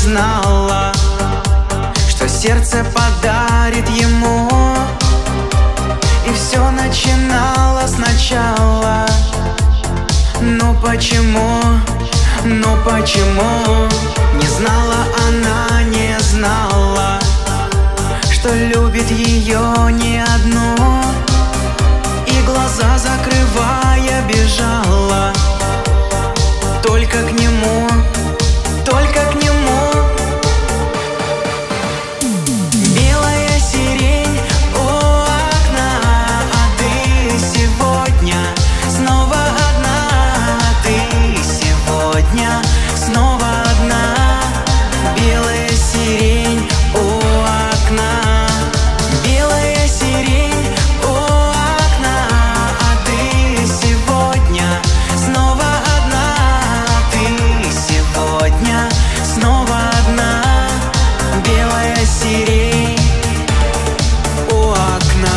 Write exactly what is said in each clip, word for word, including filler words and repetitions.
знала, что сердце подарит ему. И все начинало сначала. Но почему, но почему не знала она, не знала, что любит ее не одну. И глаза закрывая бежала только к нему, только к нему. Белая сирень у окна, а ты сегодня снова одна. Ты сегодня снова одна. Белая сирень у окна, белая сирень у окна, а ты сегодня снова одна. Ты сегодня снова одна. Белая сирень у окна.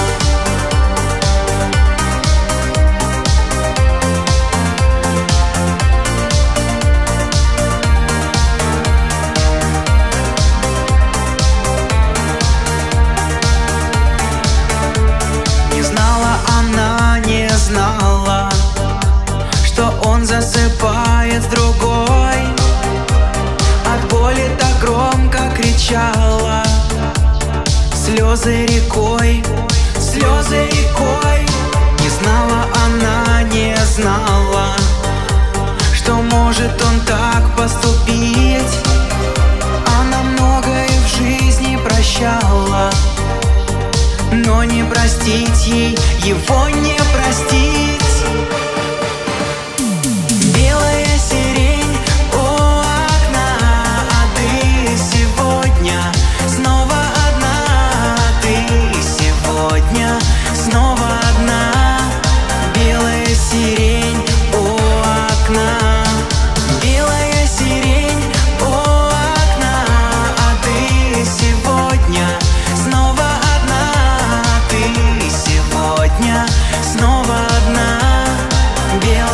Не знала она, не знала, что он засыпает с другой. От боли так громко кричала, слезы рекой, слезы рекой. Не знала она, не знала, что может он так поступить. Она многое в жизни прощала, но не простить ей его не простить. Белая сирень у окна, а ты сегодня снова одна. Ты сегодня снова одна. Белая сирень у окна, белая сирень у окна, а ты сегодня снова одна. Ты сегодня снова одна. Белая